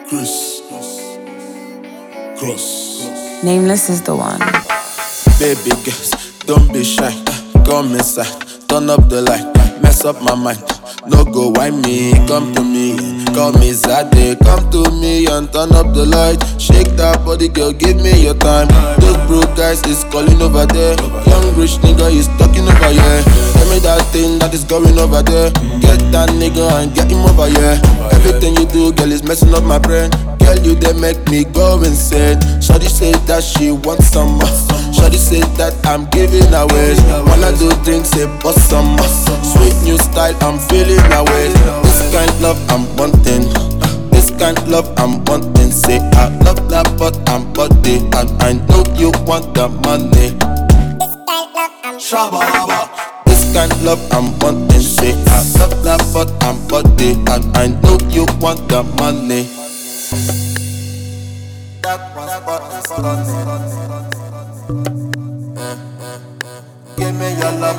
Chris Cross. Nameless is the one. Baby girls, don't be shy. Come inside, turn up the light, mess up my mind. No go whine me, come to me. Call me Zade, come to me and turn up the light. Shake that body, girl, give me your time. Those broke guys is calling over there. Young rich nigga is talking over here. Tell me that thing that is going over there. Get that nigga and get him over here. Everything you do, girl, is messing up my brain. Girl, you they make me go insane. Shawty say that she wants some more. Shawty say that I'm giving away. Wanna do drinks, say bust some more. Sweet new style, I'm feeling away. This kind love I'm wanting. This kind love I'm wanting. Say I love that but I'm body. And I know you want the money. Shabba. This kind love I'm wanting. Say I love that but I'm body. And I know you want the money. That was what give me your love,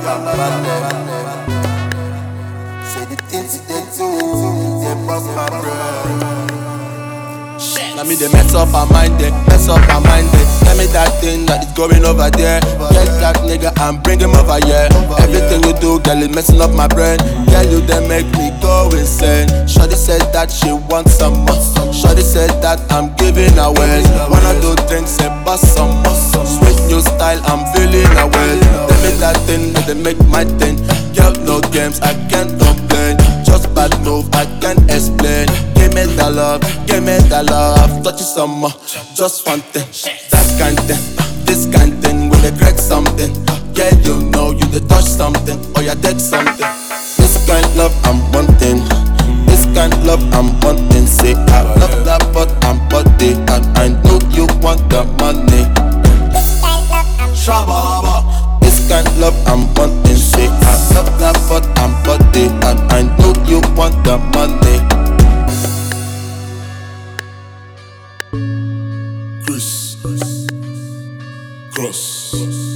say the things they do, they bust my brain. Now me they mess up our mind, they mess up our mind, they tell me that thing that is going over there. Get that nigga and bring him over here. Everything you do, girl, is messing up my brain. Girl, you they make me go insane. Shawty said that she wants some more. Shawty said that I'm giving away. Wanna do drinks and bust some more. Sweet new style, I'm feeling away. Tell me that thing that they make my thing. Girl, no games, I can't complain. Just bad move, I can't explain. Give me the love, give me the love. Touch you some more, just one thing. That kind thing, this kind thing. When they crack something, yeah, you know you they touch something or you take something. This kind love I'm wanting. This kind love I'm wanting. Say I love that but I'm body. And I know you want the money. Shabba. This kind love I'm wanting. Say I love that but I'm body. And I know you want the money. Chris Cross.